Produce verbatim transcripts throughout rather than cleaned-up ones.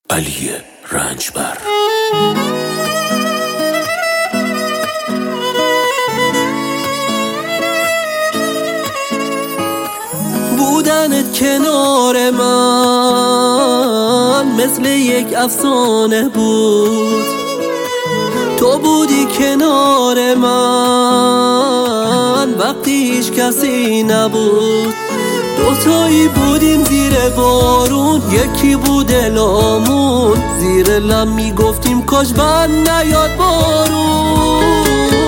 علی رنجبر. بودنت کنار من مثل یک افسانه بود. تو بودی کنار من وقتی هیچ کسی نبود. دوتایی بودیم زیر بارون، یکی بود لامون. زیر لم میگفتیم کاش بند نیاد بارون.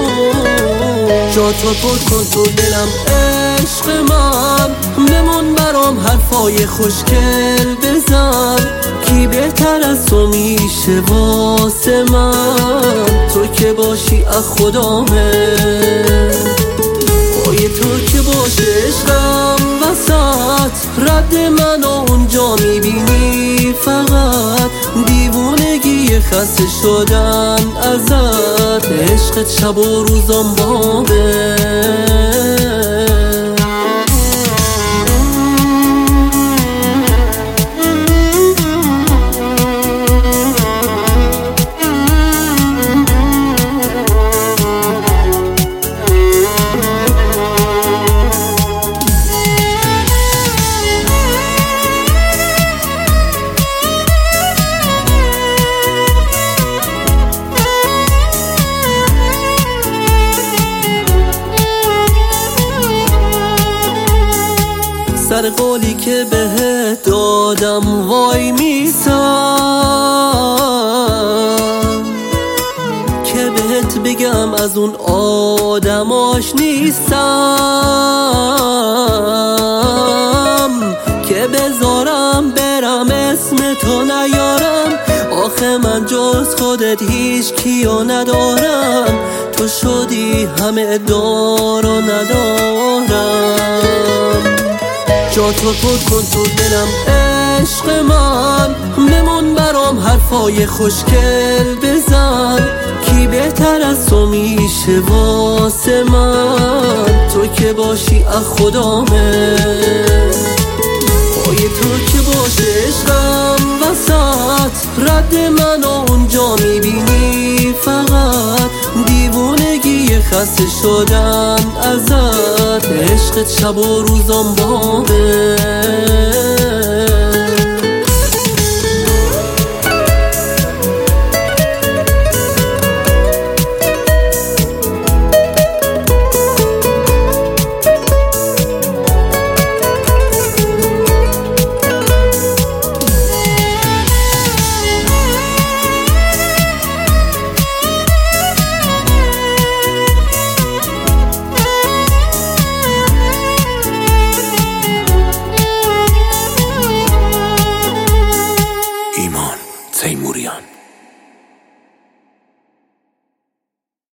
جا تو پر کن تو دلم عشق من، بمون برام حرفای خوشگل بزن. کی بهتر از تو میشه واسه من؟ تو که باشی از خدامه، پای تو که باشه عشقم وسط. رد منو اونجا میبینی فقط، دیوونگی خسته شدن ازت. عشقت شب و روزم بابه. سر قولی که بهت دادم وای میسم، که بهت بگم از اون آدماش نیستم، که بذارم برم اسم تو نیارم. آخه من جز خودت هیچ کیو ندارم، تو شدی همه دار و ندارم. جا تو پر کن تو دلم عشق من، بمون برام حرفای خوشگل بزن. کی بهتر از تو میشه واسه من؟ تو که باشی از خدامه، پای تو که باشه عشقم وسط. رد منو اونجا میبینی فقط، دیوونگی خسته شدن ازت. عشقت شب و روزم بابه. ایمان تیموریان.